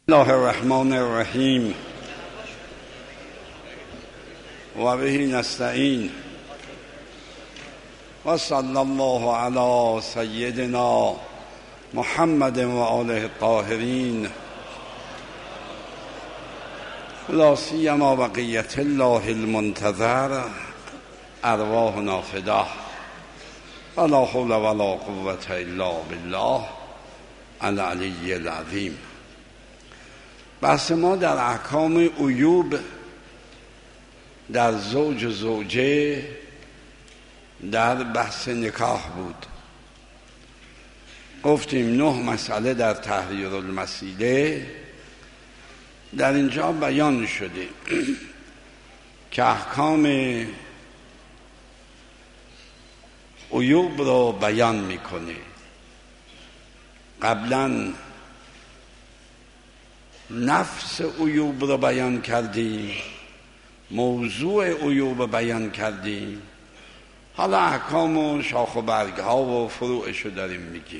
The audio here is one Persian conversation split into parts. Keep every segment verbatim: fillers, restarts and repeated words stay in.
الله الرحمن الرحیم و به نستعین و صلی الله علی سیدنا محمد و آله الطاهرین لا سیما بقیة الله المنتظر ارواحنا فداه ولا حول ولا قوة الا بالله العلی العظیم. بحث ما در احکام عیوب در زوج و زوجه در بحث نکاح بود. گفتیم نه مسئله در تحریر المسیله در اینجا بیان شده که احکام عیوب رو بیان میکنه. قبلا نفس عیوب رو بیان کردیم، موضوع عیوب رو بیان کردیم، حالا احکام و شاخ و برگ ها و فروعش رو داریم میگیم.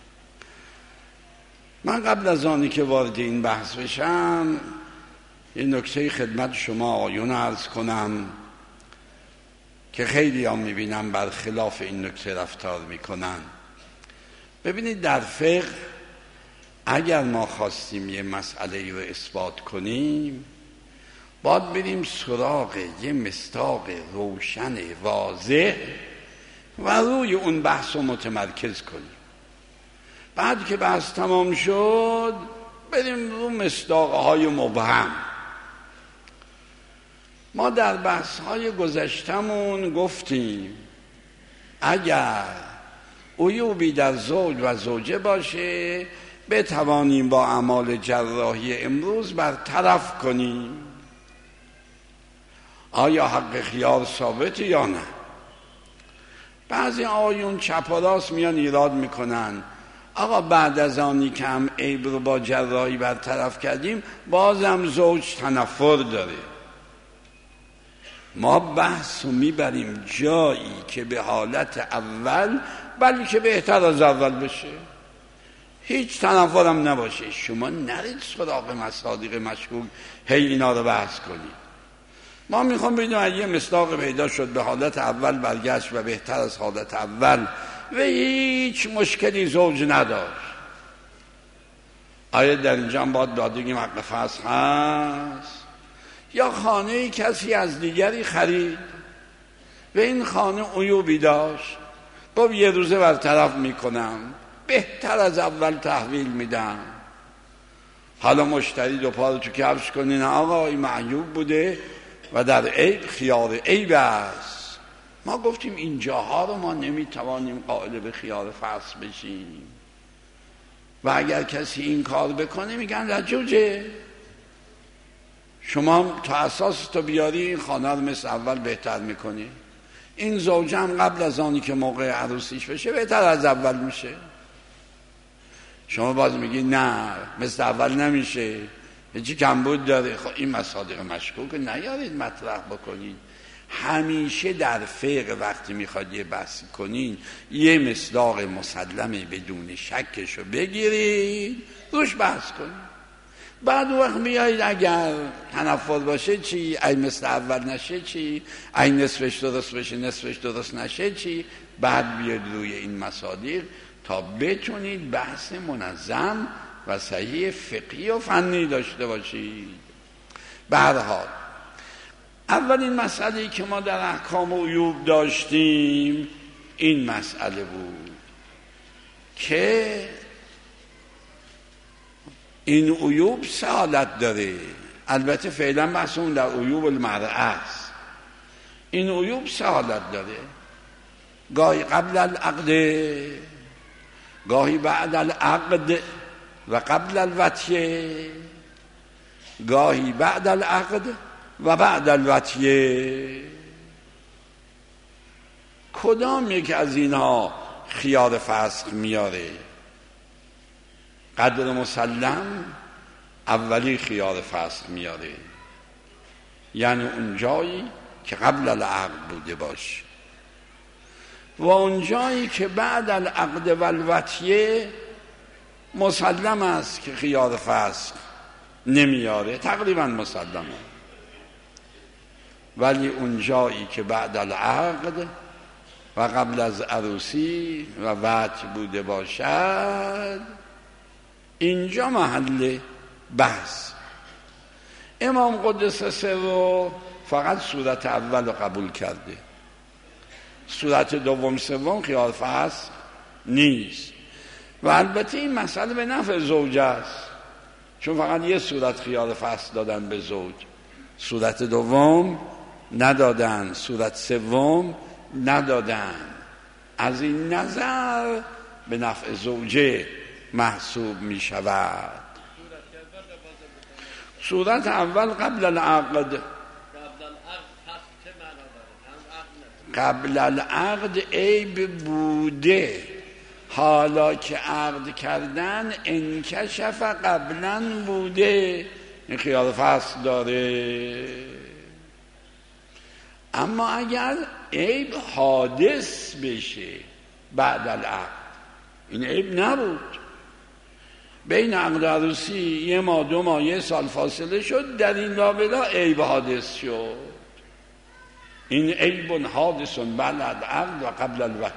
من قبل از آنی که وارد این بحث بشم یه نکته خدمت شما آیون عرض کنم که خیلی هم میبینم برخلاف این نکته رفتار میکنن. ببینید در فقه اگر ما خواستیم یه مسئله رو اثبات کنیم باید بریم سراغ یه مصداق روشن واضح و روی اون بحث رو متمرکز کنیم. بعد که بحث تمام شد بریم رو مصداقهای مبهم. ما در بحث‌های گذشتمون گفتیم اگر عیوبی در زوج و زوجه باشه بتوانیم با اعمال جراحی امروز برطرف کنیم. آیا حق خیار ثابته یا نه؟ بعضی آیون چپ و راست میان ایراد میکنن آقا بعد از آنی که هم عیب رو با جراحی برطرف کردیم بازم زوج تنفر داره. ما بحث رو میبریم جایی که به حالت اول بلکه بهتر از اول بشه، هیچ تنفرم نباشه. شما نرید سراغ مصادیق مشکوک هی اینا رو بحث کنید. ما میخوام ببینیم اگه یه مصداق پیدا شد به حالت اول برگشت و بهتر از حالت اول و هیچ مشکلی زوج نداشت، آیا در اینجا هم باید دادگیم حق فسخ هست؟ یا خانه کسی از دیگری خرید و این خانه عیوبی داشت، گفت یه روزه برطرف میکنم بهتر از اول تحویل میدم. حالا مشتری دو پا رو تو کفش کنین آقا این معیوب بوده و در عیب خیار عیب است. ما گفتیم این جاها رو ما نمیتوانیم قائل به خیار فصل بشیم و اگر کسی این کار بکنه میگن رجوجه. شما تا اساس تو بیاری این خانه رو مثل اول بهتر میکنی. این زوجه هم قبل از آنی که موقع عروسیش بشه بهتر از اول میشه. شما باز میگی نه مثل اول نمیشه، هیچی کمبود داره. خب این مصادیق مشکوک نیارید مطرح بکنید. همیشه در فقه وقتی میخواد یه بحثی کنین یه مصداق مسلمه بدون شکشو بگیرید روش بحث کنید. بعد وقت میایید اگر تنفر باشه چی؟ ای مثل اول نشه چی؟ ای نصفش درست بشه نصفش درست نشه چی؟ بعد بیاید روی این مصادیق تا بتونید بحث منظم و صحیح فقهی و فنی داشته باشید. به هر حال اولین مسئله‌ای که ما در احکام عیوب داشتیم این مسئله بود که این عیوب سه حالت داره. البته فعلا بحثمون در عیوب المرأة است. این عیوب سه حالت داره، گاهی قبل العقد، گاهی بعد العقد و قبل الوطیه، گاهی بعد العقد و بعد الوطیه. کدام یک از اینها خیار فسخ میاره؟ قدر مسلم اولی خیار فسخ میاره، یعنی اون جایی که قبل العقد بوده باشه و اون جایی که بعد العقد و الوطیه مسلم است که خیار فسخ نمیاره تقریبا مسلمه. ولی اون جایی که بعد العقد و قبل از عروسی و وطء بوده باشد، اینجا محل بحث. امام قدس سره فقط صورت اول قبول کرده، صورت دوم سوم خیار فصل نیست. و البته این مسئله به نفع زوج است، چون فقط یه صورت خیار فصل دادن به زوج، صورت دوم ندادن، صورت سوم ندادن. از این نظر به نفع زوجه محسوب می شود. صورت اول قبل العقد. قبل العقد عیب بوده، حالا که عقد کردن انکشف قبلا بوده، این خیال فصل داره. اما اگر عیب حادث بشه بعد العقد، این عیب نبود، بین عقد عروسی یه ماه دو ماه یه سال فاصله شد، در این رابطه عیب حادث شد، این عیب حادث بعد العقد و قبل الوطء.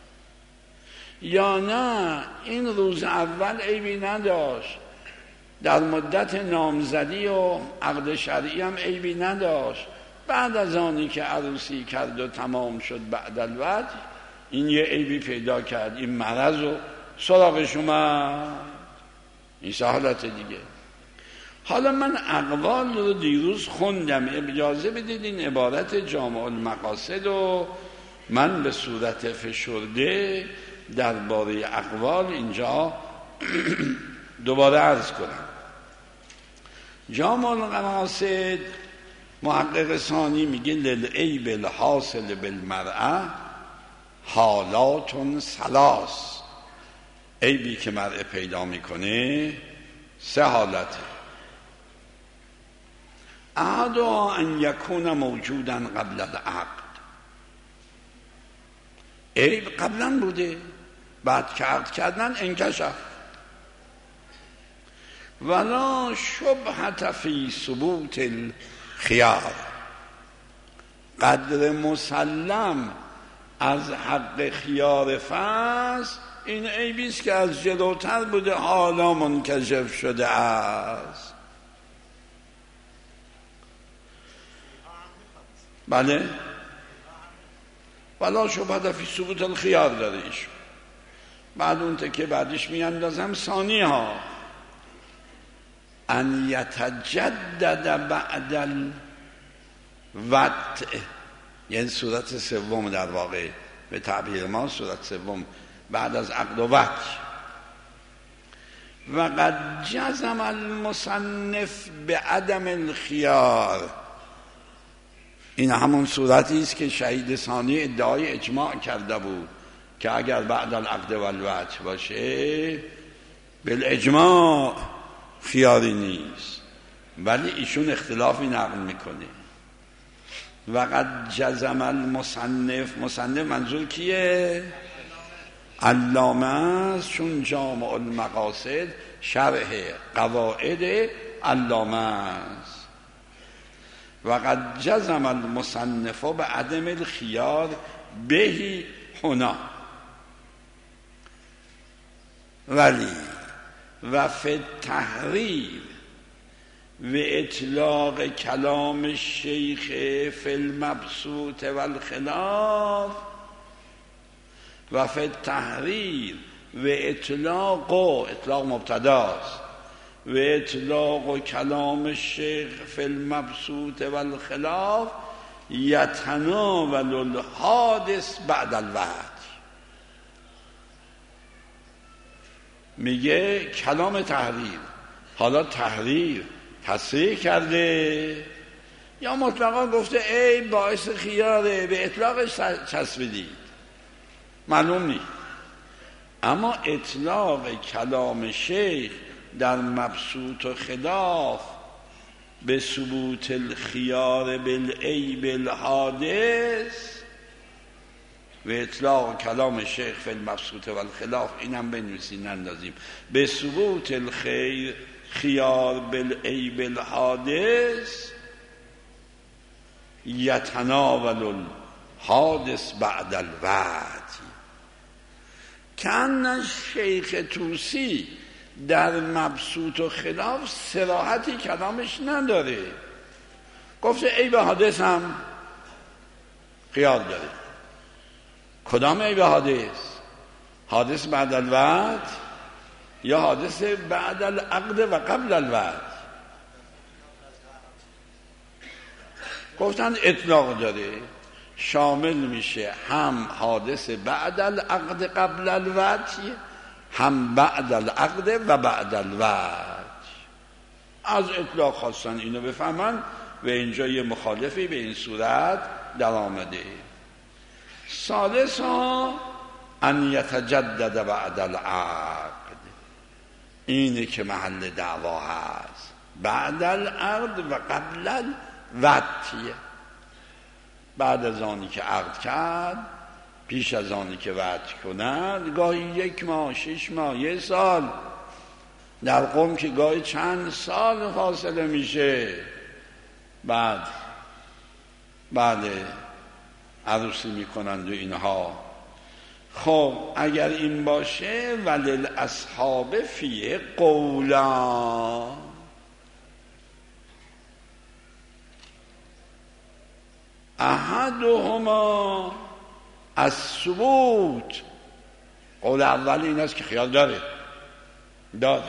یا نه این روز اول عیبی نداشت، در مدت نامزدی و عقد شرعی هم عیبی نداشت، بعد از آنی که عروسی کرد و تمام شد بعد الوطء این یه عیبی پیدا کرد، این مرض و سراغش اومد، این حالت دیگه. حالا من اقوال رو دیروز خوندم، اجازه بدید این عبارت جامع المقاصد و من به صورت فشرده درباره اقوال اینجا دوباره عرض کنم. جامع المقاصد محقق ثانی میگه للعیب الحاصل بالمرأة حالات ثلاث، عیبی که مرأة پیدا میکنه سه حالته. احدها ان یکون موجودا قبل العقد، عیب قبلا بوده، بعد که عقد کردن انکشف. ولا شبهة فی ثبوت الخیار، قدر مسلم از حق خیار فصل این عیبیست که از جلوتر بوده حالا منکشف شده است. بله، ولا شبهة فی ثبوت الخیار داره ایشون. بعد اون تکه بعدش میاندازم ثانی ها ان یتجدد بعد الوطء، یعنی صورت سوم در واقع به تعبیر ما صورت سوم بعد از عقد و وطء. و قد جزم المصنف به عدم الخیار، این همون صورتی است که شهید ثانی ادعای اجماع کرده بود که اگر بعد العقد و الوطء باشه بالاجماع خیاری نیست، ولی ایشون اختلافی نقل میکنه. و قد جزم المصنف، مصنف منظور کیه؟ علامه است، چون جامع المقاصد شرح قواعد علامه است. و قد جزم المصنف به عدم الخیار بهی هنا، ولی و فی التحریر و اطلاق کلام الشیخ فی المبسوط و الخلاف، و فی التحریر و اطلاق، اطلاق مبتداست، و اطلاق کلام الشیخ فی المبسوط و الخلاف یتناول الحادث بعد الوطء. میگه کلام تحریر، حالا تحریر تصریح کرده یا مطلقا گفته ای باعث خیاره، به اطلاقش چسبیدید، معلوم نیست. اما اطلاق کلام شیخ در مبسوط و خلاف به ثبوت الخیار بالعیب الحادث، و اطلاق کلام شیخ فی المبسوط و الخلاف، اینم بنویسین نندازیم، به ثبوت الخیر خیار بالعیب الحادث یتناول الحادث بعد الوعد. کأن شیخ طوسی در مبسوط و خلاف صراحتی کلامش نداره. گفته عیب حادث هم خیار داره. کدام عیب حادث؟ حادث بعد الوعد یا حادث بعد العقد و قبل الوعد؟ گفتن اطلاق داره، شامل میشه هم حادث بعد العقد قبل الوعد، هم بعد العقد و بعد الوعد. از اطلاق خواستن اینو بفهمن و اینجا یه مخالفی به این صورت در آمده. ثالثا ان یتجدد بعد العقد، اینه که محل دعوا هست. بعد العقد و قبل الوعد، بعد از آنی که عقد کرد، پیش از آنی که وعد کند، گاهی یک ماه، شش ماه، یه سال، در قوم که گاهی چند سال فاصله میشه، بعد بعد عروسی میکنند و اینها. خب اگر این باشه ولل اصحاب فیه قولا، احدهما الثبوت. قول اول این است که خیال داره داره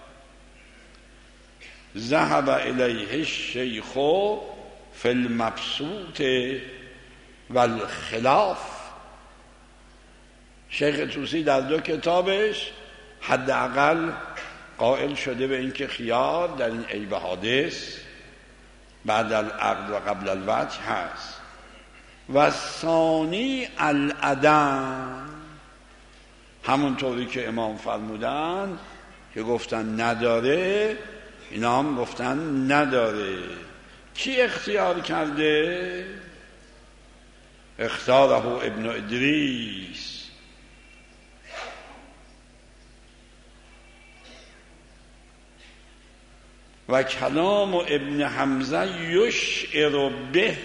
ذهب الیه الشیخ فی المبسوط والخلاف. شیخ طوسی در دو کتابش حداقل قائل شده به اینکه خیار در این عیب حادث بعد العقد و قبل الوعد هست. و ثانی العدم، همونطوری که امام فرمودن که گفتن نداره، اینا هم گفتن نداره. کی اختیار کرده؟ اختاره ابن ادریس. و کلام ابن حمزه یشعر به،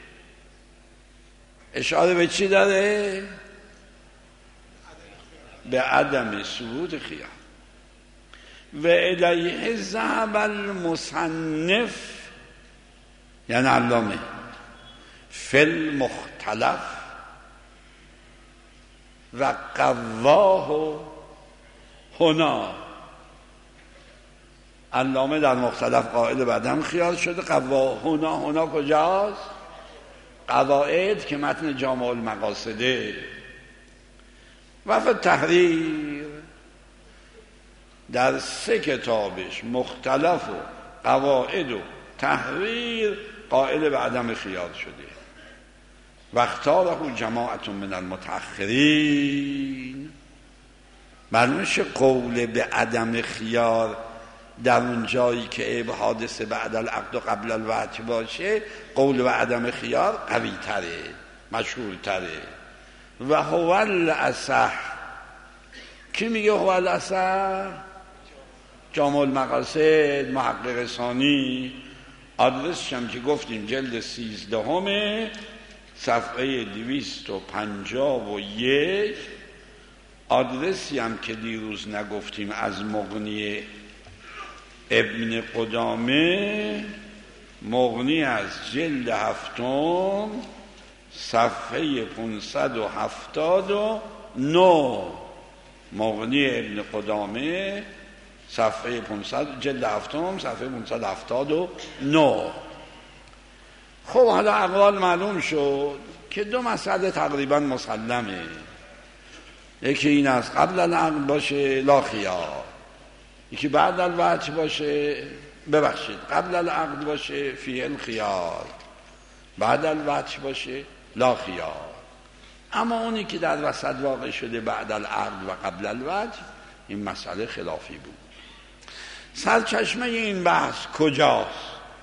اشاره به چی داره؟ به عدم ثبوت خیار. و الیه ذهب المصنف، یعنی علامه، فی المختلف و قواه هنا. علامه در مختلف قائل بعدم خیال شده. قواه هنا، هنا کجاست؟ قواعد که متن جامع المقاصده. و فی تحریر در سه کتابش مختلف و قواعد و تحریر قائل به عدم خیال شده. و اختاره جماعت من المتأخرین. معلومه قول به عدم خیال در اون جایی که عیب حادث بعد العقد و قبل الوعد باشه، قول به عدم خیال قوی تره، مشهور تره. و هو الاصح. کی میگه هو الاصح؟ جامع المقاصد، محقق ثانی. آدرسش هم که گفتیم جلد سیزدهم صفحه دویست و پنجاه و یک. آدرسی هم که دیروز نگفتیم از مغنی ابن قدامه، مغنی از جلد هفتم صفحه پانصد و هفتاد و نه. مغنی ابن قدامه صفحه پانصد، جلد هفتم صفحه پانصد و هفتاد و نه. خب حالا اقوال معلوم شد که دو مسئله تقریبا مسلمه. یکی این است قبل العقد باشه لا خیار، یکی بعد الوعد باشه، ببخشید قبل العقد باشه فیه الخیار، بعد الوعد باشه لا خیار. اما اونی که در وسط واقع شده بعد العقد و قبل الوعد، این مسئله خلافی بود. سرچشمه این بحث کجاست؟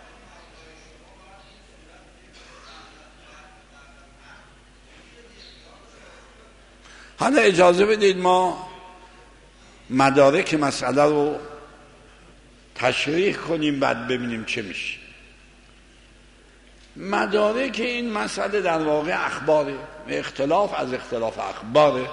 حالا اجازه بدید ما مدارک مسئله رو تشریح کنیم بعد ببینیم چه میشه. مدارک این مسئله در واقع اخباره، اختلاف از اختلاف اخباره.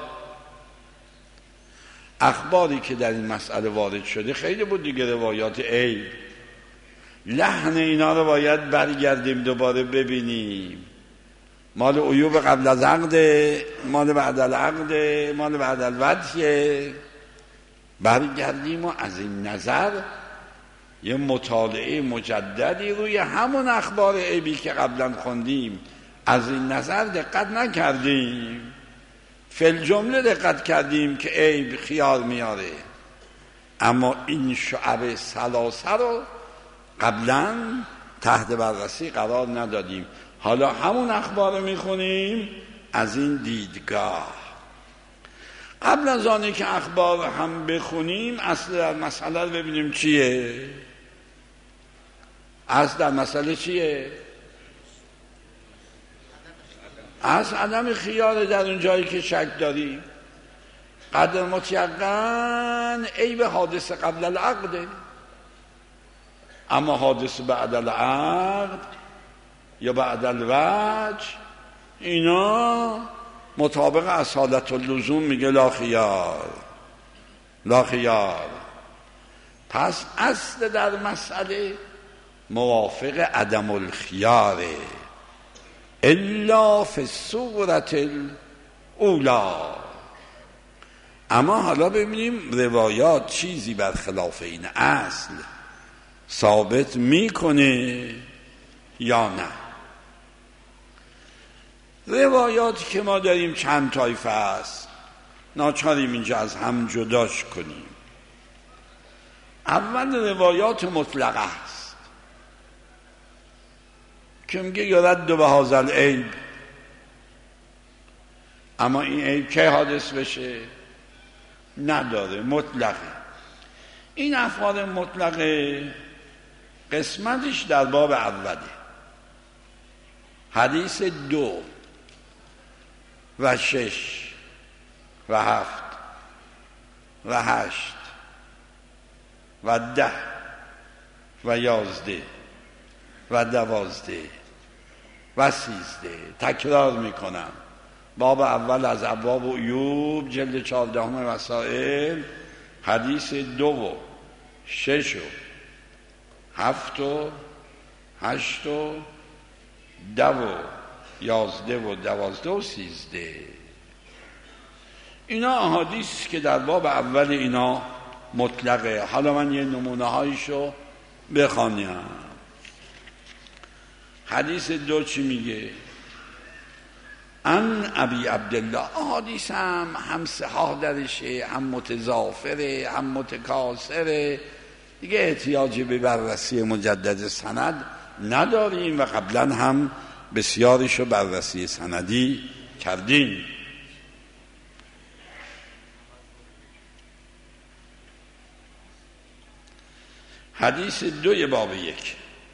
اخباری که در این مسئله وارد شده خیلی بود دیگه، روایات عیب، لحن اینا رو باید برگردیم دوباره ببینیم، مال عیوب قبل از عقد، مال بعد العقد، مال بعد الوطیه. برگردیم و از این نظر یه مطالعه مجددی روی همون اخبار عیبی که قبلا خوندیم از این نظر دقت نکردیم. فل جمله دقت کردیم که عیب خیار میاره، اما این شعب ثلاثه رو قبلا تحت بررسی قرار ندادیم. حالا همون اخبار رو میخونیم از این دیدگاه. قبل از آنی که اخبار هم بخونیم اصل در مسئله رو ببینیم چیه. اصل در مسئله چیه؟ اصل عدم خیار در اون جایی که شک داریم. قدر متیقن عیب حادثه قبل العقده، اما حادثه بعد العقد یا بعد الوجه اینا مطابق اصالت اللزوم میگه لا خیار، لا خیار. پس اصل در مسئله موافق عدم الخیاره الا فی الصورت الاولی. اما حالا ببینیم روایات چیزی برخلاف این اصل ثابت میکنه یا نه. روایاتی که ما داریم چند طایفه است، ناچاریم اینجا از هم جداش کنیم. اول روایات مطلقه است که میگه یرد به هذا العیب، اما این عیب که حادث بشه نداره، مطلقه. این افعال مطلقه قسمتش در باب اوله، حدیث دو و شش و هفت و هشت و ده و یازده و دوازده و سیزده. تکرار میکنم، باب اول از ابواب عیوب جلد چهاردهم وسائل، حدیث دو و شش و هفت و هشت و ده و یازده و دوازده و سیزده. اینا احادیث که در باب اول اینا مطلقه. حالا من یه نمونه هایشو بخوانم. حدیث دو چی میگه؟ ان ابی عبدالله. احادیث هم هم صحاح درشه، هم متضافره، هم متکاثره، دیگه احتیاجی به بررسی مجدد سند نداریم و قبلا هم بسیاریشو بررسی سندی کردیم. حدیث دوی باب یک،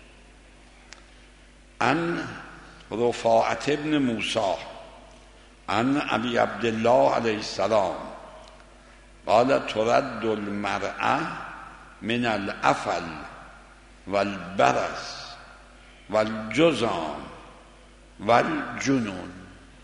ان رفاعت ابن موسی ان ابی عبدالله علیه السلام قال ترد المرأة من الافل والبرص والجذام والجنون.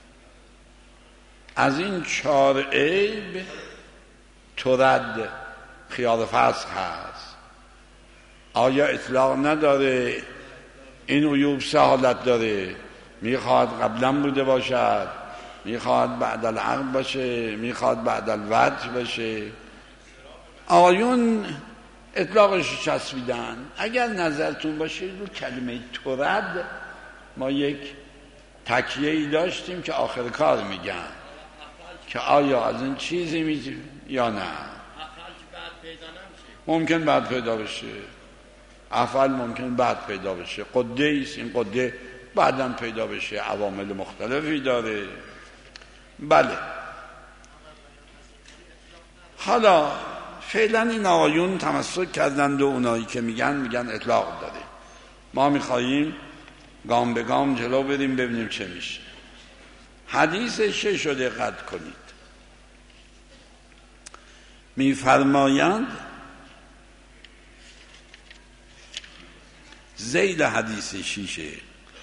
از این چهار عیب ترد خیار فصل هست. آیا اطلاق نداره؟ این عیوب سه حالت داره، میخواد قبلا بوده باشد، میخواد بعد العقد باشه، میخواد بعد الوطء باشه. آقایون اطلاقش چسبیدن. اگر نظرتون باشه رو کلمه ترد ما یک تکیه‌ای داشتیم که آخر کار میگن که آیا از این چیزی میگه یا نه. ممکن بعد پیدا بشه، افعال ممکن بعد پیدا بشه، قده ایست، این قده بعداً پیدا بشه، عوامل مختلفی داره. بله، حالا فعلا این آقایون تمسک کردند و اونایی که میگن میگن اطلاق داره. ما میخواییم گام به گام جلو بریم ببینیم چه میشه. حدیث شش رو دقت کنید. میفرمایند ذیل حدیث شیشه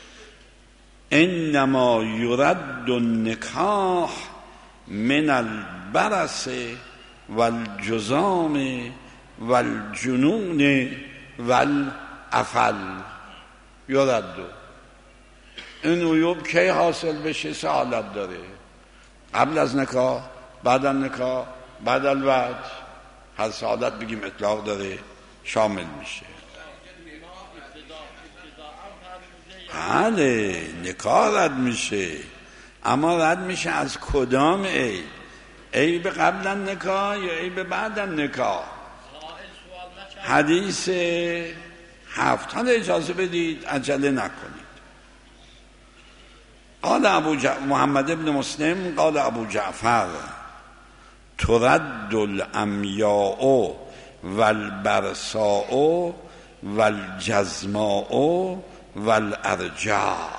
انما یرد النکاح من البرص والجذام والجنون والعفل. یرد این عیوب کی حاصل بشه؟ سه حالت داره: قبل از نکاح، بعد از نکاح، بعد از الوجه. هر سه حالت بگیم اطلاق داره شامل میشه. بله نکاح رد میشه، اما رد میشه از کدام عیب؟ عیب قبل از نکاح یا عیب بعد از نکاح؟ حدیث هفت. حالا اجازه بدید عجله نکنید. قال ابو جع... محمد ابن مسلم قال ابو جعفر ترد العمیاء والبرصاء والجزماء والارجاء.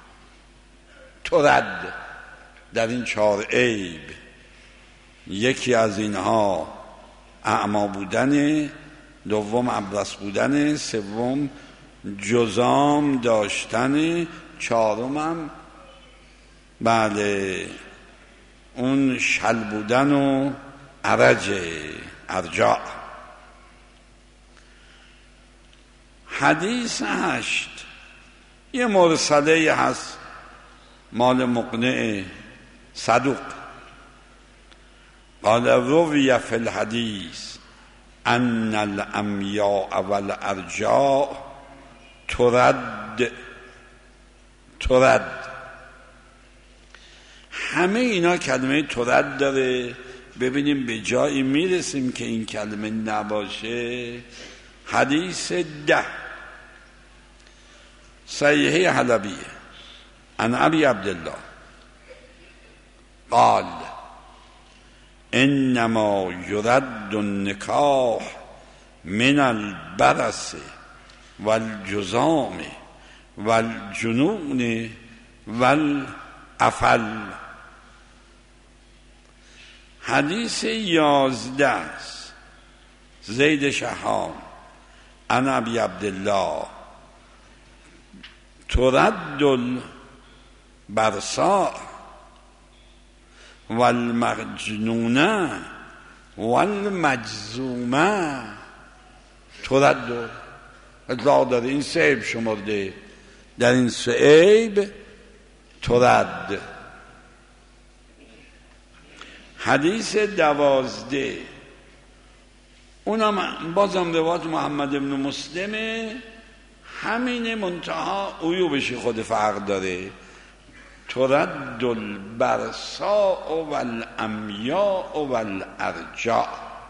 ترد در این چهار عیب یکی از اینها اعما بودن، دوم ابرص بودن، سوم جذام داشتن، چهارمم بله اون شل بودن و عرج ارجاء. حدیث هشت یه مرسله هست مال مقنع صدوق. قال روی فی الحدیث ان العمیاء والارجاء ترد ترد. همه اینا کلمه ترد داره. ببینیم به جایی میرسیم که این کلمه نباشه. حدیث ده صحیحه حلبیه عن ابی عبدالله قال انما یرد النکاح من البرص والجذام والجنون والعفل. حدیث یازده است زید شهام عن ابی عبدالله ترد البرصاء والمجنون والمجذوم. ترد اطلاق داره. این سه عیب شمرده. در این سه عیب ترد. حدیث دوازده اونم بازم روایت محمد ابن مسلمه، همین منتها عیوبش خود فرق داره. ترد البرصاء والعمیاء والارجاء.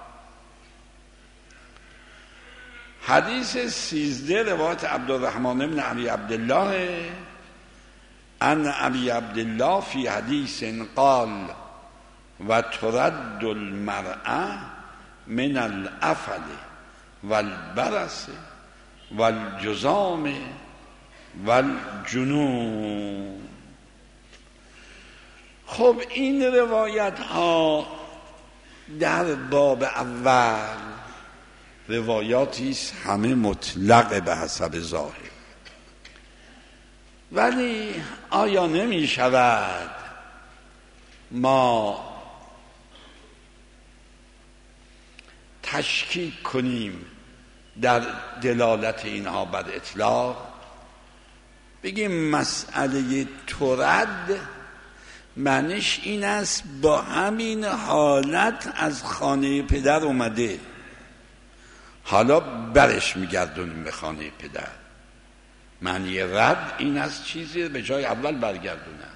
حدیث سیزده روایت عبدالرحمن بن ابی عبدالله ان ابی عبدالله فی حدیث قال و ترد المرأة من العفل والبرص والجذام والجنون. خب این روایت ها در باب اول روایاتی است همه مطلق به حسب ظاهر، ولی آیا نمی شود ما تشکیک کنیم در دلالت اینها بر اطلاق؟ بگیم مسئله ترد معنیش این است با همین حالت از خانه پدر اومده، حالا برش میگردونیم به خانه پدر. معنی رد این است چیزی به جای اول برگردونن.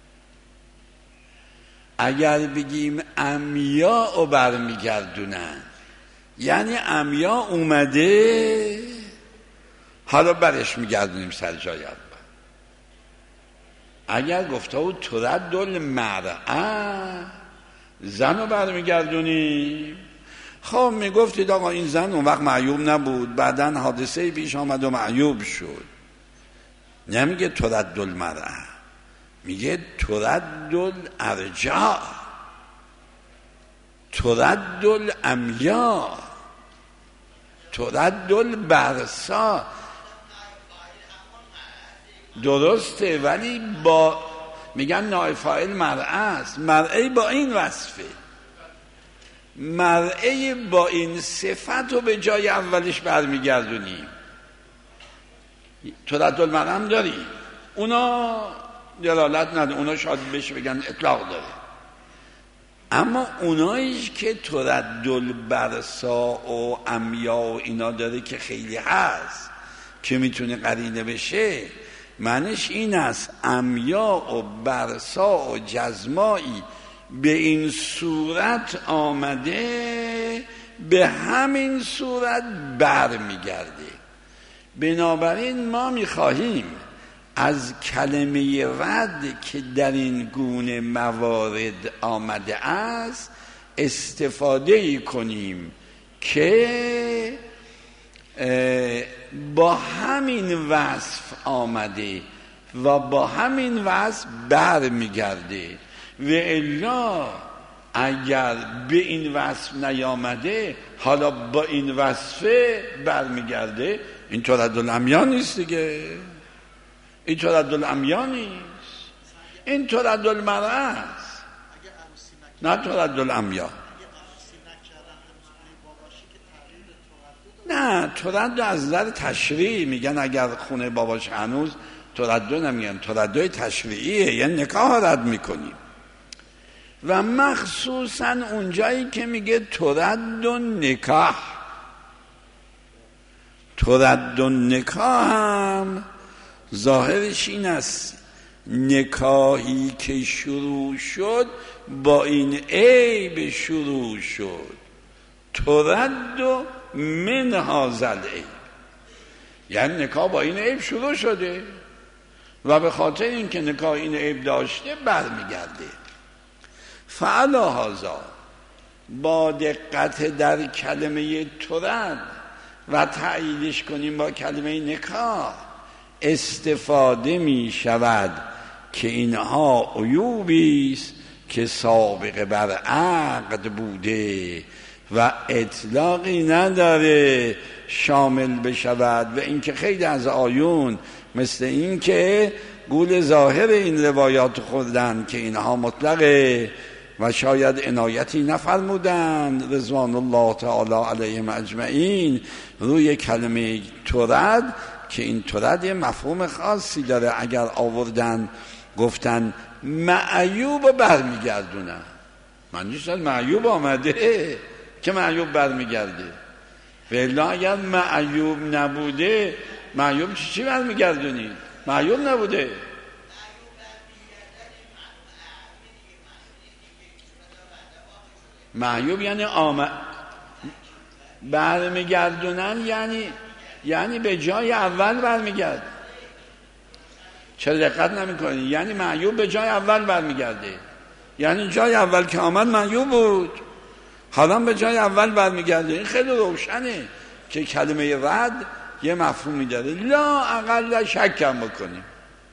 اگر بگیم عمیا رو برمیگردونن یعنی عمیا اومده حالا برش میگردونیم سر جای اول. اگر گفته بود ترد المرأة زن رو برمیگردونیم، خب میگفتید آقا این زن اون وقت معیوب نبود، بعدن حادثه پیش آمد و معیوب شد. نمیگه ترد المرأة، میگه ترد الارجاء، ترد العمیاء، ترد البرصاء. درسته، ولی با میگن نائب فاعل مرعه است، مرعه با این وصفه، مرعه با این صفت رو به جای اولش برمیگردونیم. تردد المرعه هم داریم، اونا دلالت نداره، اونا شاید بشه بگن اطلاق داره، اما اونایش که تردد برسا و امیا و اینا داره که خیلی هست که میتونه قرینه بشه، معنیش این است امیا و برسا و جزمایی به این صورت آمده، به همین صورت بر میگرده. بنابراین ما میخواهیم از کلمه رد که در این گونه موارد آمده است استفاده کنیم که با همین وصف آمده و با همین وصف بر میگرده، و الا اگر به این وصف نیامده حالا با این وصفه بر میگرده، این تردد الامیا نیست دیگه، این تردد الامیا نیست، این تردد المرعه است، نه تردد الامیا. نه تردد از نظر تشریعی میگن، اگر خونه باباش هنوز تردد نمیگن، تردد تشریعیه، یعنی نکاح رد میکنیم. و مخصوصا اونجایی که میگه تردد نکاح، تردد نکاح هم ظاهرش این است نکاحی که شروع شد با این عیب شروع شد، تردد من هذا العیب، یعنی نکاح با این عیب شروع شده و به خاطر اینکه نکاح این عیب داشته برمیگرده. فعلی هذا با دقت در کلمه ترد و تأییدش کنیم با کلمه نکاح استفاده می شود که اینها عیوبی است که سابقه بر عقد بوده و اطلاقی نداره شامل بشود، و اینکه خیلی از آیون مثل این که گول ظاهر این روایات خوردن که اینها مطلقه و شاید عنایتی نفرمودن رضوان الله تعالی علیهم اجمعین روی کلمه ترد، که این ترد یه مفهوم خاصی داره. اگر آوردن گفتن معیوب برمیگردونن، معنیش معیوب آمده که معیوب برمیگرده، ولی اگر معیوب نبوده معیوب چی چی برمیگردونید؟ معیوب نبوده. معیوب یعنی آمد برمیگردونن، یعنی یعنی به جای اول برمیگرد. چرا دقت نمی‌کنی؟ یعنی معیوب به جای اول برمیگرده، یعنی جای اول که آمد معیوب بود، حالا به جای اول برمیگرده. این خیلی روشنه که کلمه رد یه مفهومی داره، لا اقل شک هم بکنیم.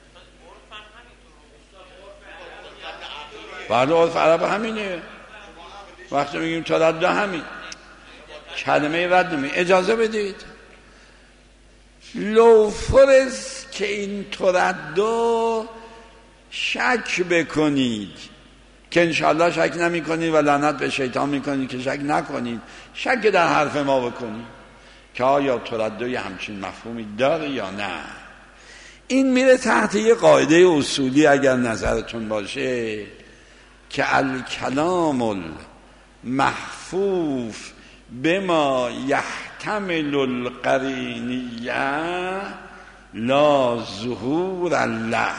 بعد عرف عرب همینه، وقتی میگیم تردد همین کلمه رد نمی. اجازه بدید لو فرض که این تردد شک بکنید، که انشاءالله شک نمی کنید و لعنت به شیطان می کنید که شک نکنید، شک در حرف ما بکنید که آیا تردد همچین مفهومی داره یا نه. این میره تحت یه قاعده اصولی اگر نظرتون باشه که الکلام المحفوف بما یحتمل القرینیه لا ظهور الله.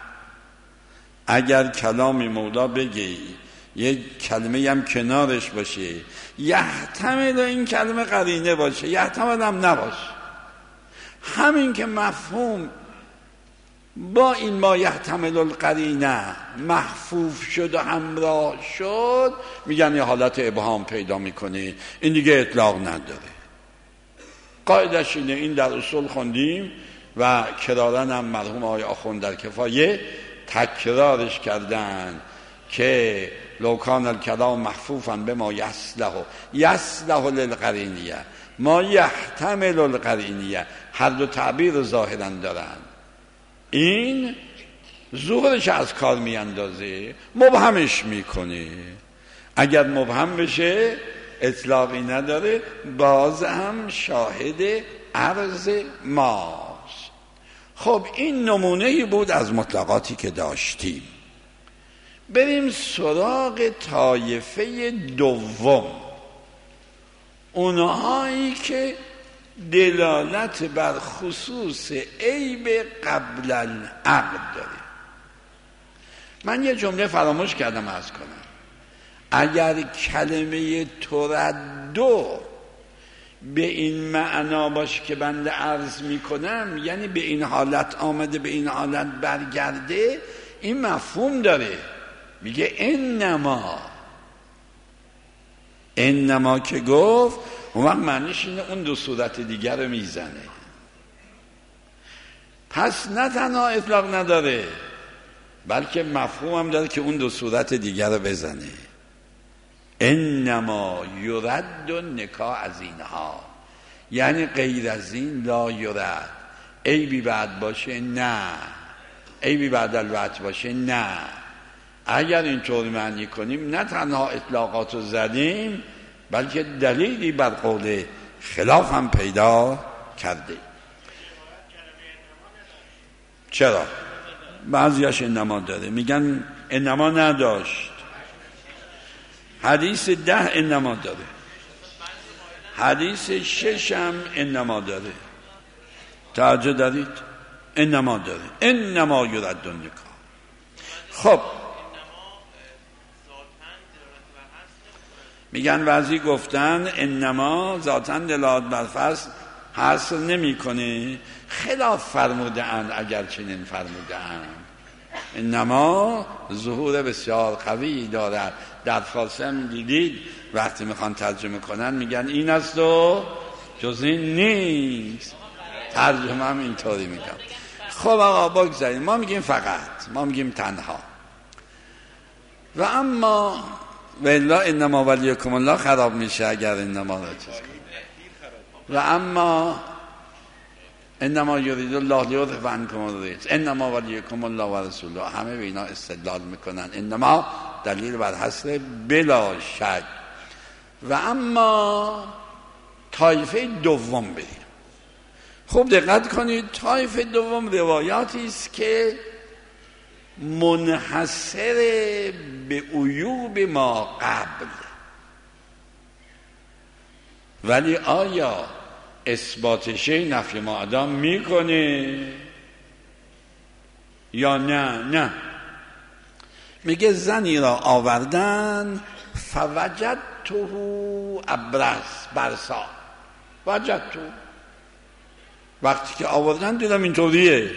اگر کلام مولا بگی یک کلمه هم کنارش باشه یحتمل این کلمه قرینه باشه، یحتمل هم نباشه، همین که مفهوم با این ما یحتمل القرینه محفوف شد و همراه شد، میگن یه حالت ابهام پیدا میکنه، این دیگه اطلاق نداره. قاعدش اینه، این در اصول خوندیم و کرارن هم مرحوم آقای آخوند در کفایه تکرارش کردن که لو کان الکلام محفوفا به ما یصلح یصلح للقرینیه ما یحتمل القرینیه، هر دو تعبیر ظاهرا دارن. این ظهورش از کار میاندازه، مبهمش میکنه. اگر مبهم بشه اطلاقی نداره، باز هم شاهد عرض ماست. خب این نمونه‌ای بود از مطلقاتی که داشتیم. بریم سراغ طایفه دوم، اونهایی که دلالت بر خصوص عیب قبل العقد داره. من یه جمله فراموش کردم عرض کنم. اگر کلمه تردو به این معنا باشه که بنده عرض میکنم، یعنی به این حالت آمده به این حالت برگرده، این مفهوم داره. میگه انما، انما که گفت اون وقت معنیش اینه اون دو صورت دیگر رو میزنه. پس نه تنها اطلاق نداره بلکه مفهوم هم داره که اون دو صورت دیگر رو بزنه. انما یرد و نکاح از اینها، یعنی غیر از این لا یرد. عیبی بعد باشه نه، عیبی بعد الوقت باشه نه. اگر اینطوری معنی کنیم نه تنها اطلاقات رو زدیم بلکه دلیلی بر قول خلاف هم پیدا کرده. چرا؟ بعضیاش انما داره، میگن انما نداشت. حدیث ده انما داره، حدیث شش هم انما داره. توجه دارید؟ انما داره، انما یرد النکاح. خب میگن بعضی گفتن انما ذاتاً دلالت بر فصل حصر نمی کنه، خلاف فرموده اند. اگر چنین فرموده اند انما ظهور بسیار قوی دارد. در فارسی هم دیدید وقتی میخوان ترجمه کنن میگن این است و جز این نیست. ترجمه هم اینطوری میگن. خب آقا بگذاریم، ما میگیم فقط، ما میگیم تنها. و اما و الا انما ولیکم الله خراب میشه اگر انما را چیز کنیم. و اما انما یرید الله لیذهب عنکم الرجس انما ولیکم الله و رسوله، همه به اینا استدلال میکنن. انما دلیل بر حصر بلا شک. و اما طایفه دوم بریم. خوب دقت کنید، طایفه دوم روایاتی است که منحصر به عیوب ما قبل، ولی آیا اثبات شی نفی ما ادام میکنه یا نه؟ نه. میگه زنی را آوردن فوجدته ابرص برصا، وجدته، وقتی که آوردن دیدم اینطوریه.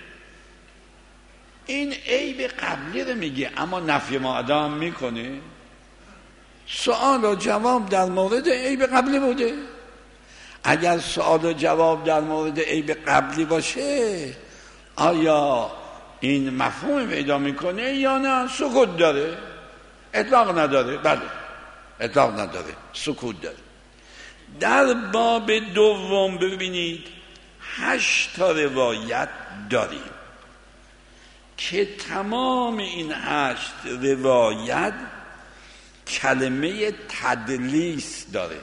این عیب قبلی رو میگه اما نفی ما ادام میکنه. سوال و جواب در مورد عیب قبلی بوده. اگر سوال و جواب در مورد عیب قبلی باشه آیا این مفهوم پیدا میکنه یا نه؟ سکوت داره، اطلاق نداره. بله اطلاق نداره، سکوت داره. در باب دوم ببینید هشت تا روایت داریم که تمام این هشت روایت کلمه تدلیس داره.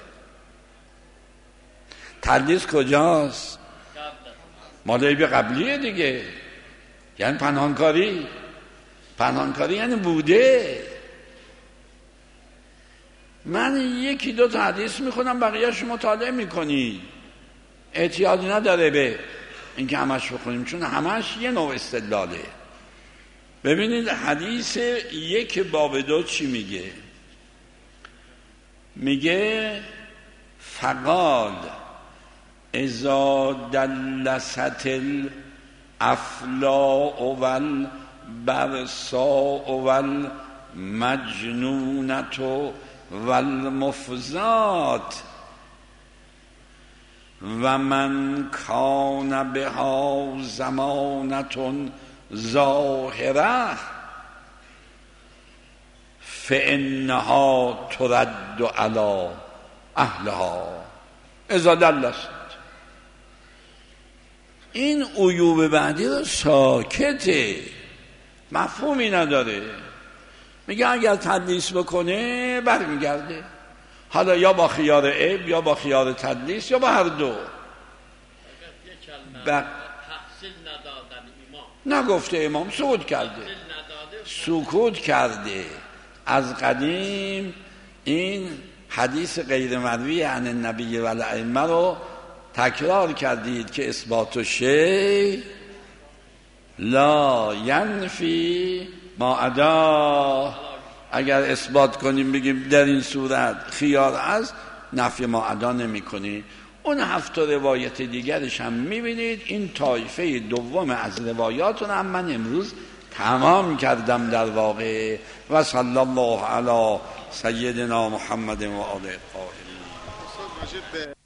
تدلیس کجاست؟ مال عیب قبلیه دیگه، یعنی پنهانکاری. پنهانکاری یعنی بوده. من یکی دو تا حدیث میخونم بقیه‌اش مطالعه میکنی، احتیاج نداره به اینکه همش بخونیم چون همش یه نوع استدلاله. ببینید حدیث یک باب دو چی میگه؟ میگه فقال اذا دلست الافلاء والبرصاء والمجنونة والمفزات و من کان بها زمانة ظاهره فانها ترد علی اهلها اذا دلست. این عیوب بعدی رو ساکته، مفهومی نداره. میگه اگر تدلیس بکنه برمیگرده، حالا یا با خیار عیب یا با خیار تدلیس یا با هر دو. ب... نگفته امام، سکوت کرده، سکوت کرده. از قدیم این حدیث غیر مروی عن النبی و الائمه رو تکرار کردید که اثبات شیء لا ینفی ما عدا. اگر اثبات کنیم بگیم در این صورت خیار است، نفی ما عدا نمی کنی. اون هفت روایت دیگرش هم میبینید. این طایفه دوم از روایات رو هم من امروز تمام کردم در واقع. و صلی الله علی سیدنا محمد و آله الطاهرین.